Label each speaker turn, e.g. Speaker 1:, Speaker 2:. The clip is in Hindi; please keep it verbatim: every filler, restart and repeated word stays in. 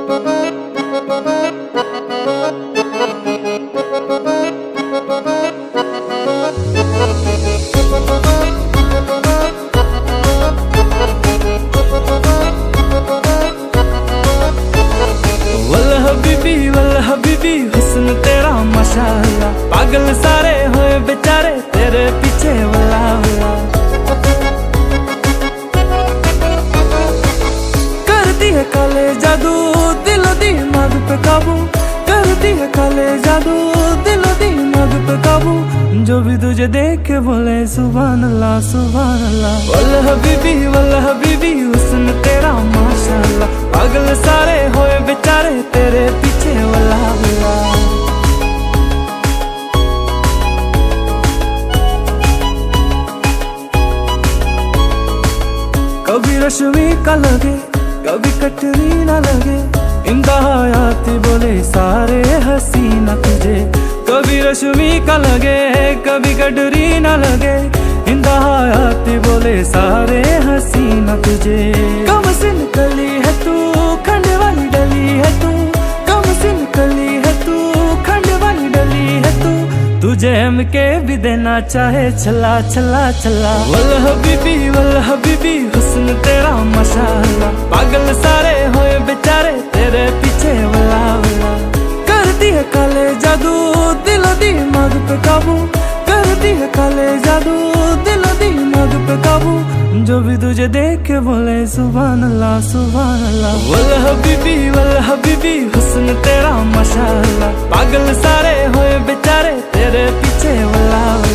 Speaker 1: हबीबी वल्ला हबीबी हुस्न तेरा माशाअल्लाह, पागल सारे होए बेचारे तेरे पीछे वल्ला वल्ला। करती है काले जादू दिलो दिमाग पे काबू, करती है काले जादू दिलो दिमाग पे काबू। जो भी तुझे देख के बोले सुभान अल्लाह सुभान अल्लाह। वल्ला हबीबी वल्ला हबीबी हुस्न तेरा माशाअल्लाह, पागल सारे होए बेचारे तेरे पीछे वल्ला वल्ला। कभी रश्मि का लगे कभी कटरीना लगे, इंतहायाती बोले सारे हसीना तुझे। कभी रश्मि का लगे कभी कटरीना लगे, इंतहायाती बोले सारे हसीना तुझे। कम सिन कली है तू खंड वाली डली है तू, कम सिन कली है तू खंड वाली डली है तू। तुझे हम के भी देना चाहे छला छला छला। वल्ला हबीबी वल्ला हबीबी हुस्न तेरा माशाअल्लाह, पागल सारे होए बेचारे तेरे पीछे वल्ला वल्ला। करती है काले जादू दिलो दिमाग पे काबू, करती है काले जादू दिलो दिमाग पे काबू। जो भी तुझे देख के बोले सुभान अल्लाह सुभान अल्लाह। वल्ला हबीबी वल्ला हबीबी हुस्न तेरा माशाअल्लाह, पागल सारे होए बेचारे तेरे पीछे वल्ला।